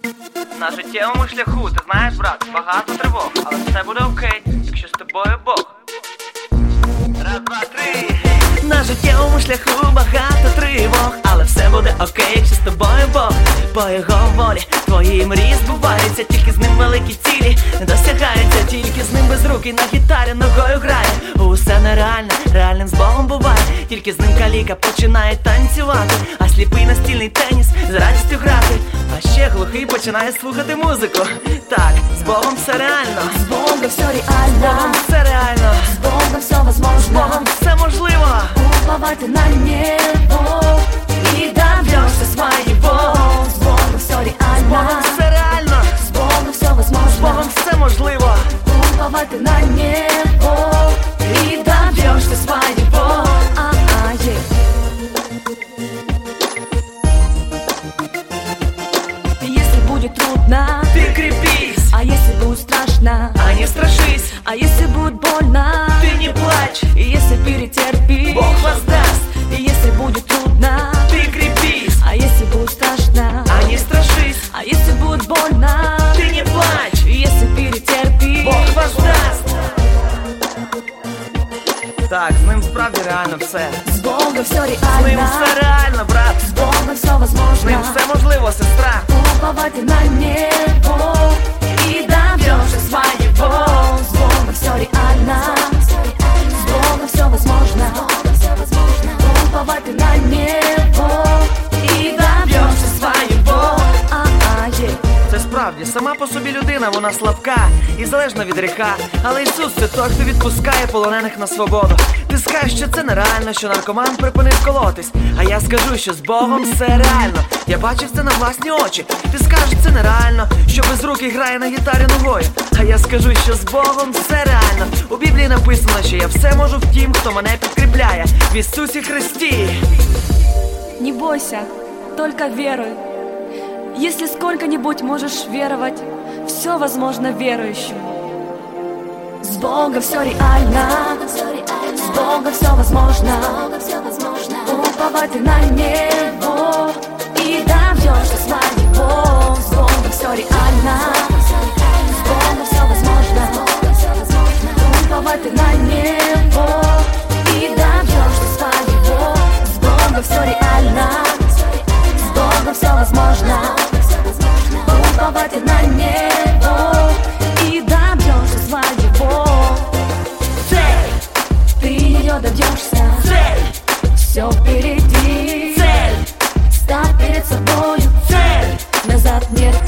На життєвому шляху, ти знаєш, брат, багато тривог, але все буде окей, якщо з тобою Бог. Раз, два, три. На життєвому шляху багато тривог, але все буде окей, якщо з тобою Бог. По його волі твої мрії збуваються, тільки з ним великі цілі не досягаються, тільки з ним без руки на гітарі ногою грає. Усе нереально, реальним з Богом буває, тільки з ним каліка починає танцювати, а сліпий настільний теніс з радістю грати, а ще глухий починає слухати музику. Так, з Богом все реально, с Богом все реально, з Богом все реально, с Богом все возможно, з Богом все можливо. Уповать на Него и добьешься своего. С Богом все З Богом реально, все реально, с Богом все з Богом возможно, все можливо. уповать на Него и добьешься своего. Если будет трудно, Ты крепись, а если будет страшно, а не страшись, а если будет больно, ты не плачь, и если перетерпишь, Бог воздаст. и если будет трудно, Ты крепись, а если будет страшно, а не страшись, а если будет больно, ты не плачь, и если перетерпишь, Бог воздаст. Так, з ним справді реально все. с Богом все З ним реально, все реально, брат. с Богом все З ним возможно, все можливо, сестра. уповать на Него и добьешься своего. С Богом все реально, с Богом все возможно, уповать на Него и добьешься своего. Це справді, сама по собі людина, вона слабка і залежна від гріха. Але Ісус – це той, хто відпускає полонених на свободу. Ти скажеш, що це нереально, що наркоман припинив колотись. А я скажу, що з Богом все реально. Я бачив це на власні очі. Ти скажеш, це нереально, що без руки грає на гітарі ногою. А я скажу, що з Богом все реально. У Біблії написано, що я все можу в тім, хто мене підкріпляє. В Ісусі Христі. Не бойся, только веруй. Если сколько-нибудь можешь веровать, все возможно верующему. С Богом все реально, с Богом все возможно, уповать на Него и добьешься своего. С Богом все реально, с Богом все возможно, уповать на Него и добьешься своего. С Богом все реально, с Богом все возможно, уповать на Него и добьешься своего. Цель, Ты ее добьешься, цель, все впереди. цель, Ставь перед собою, цель. назад нет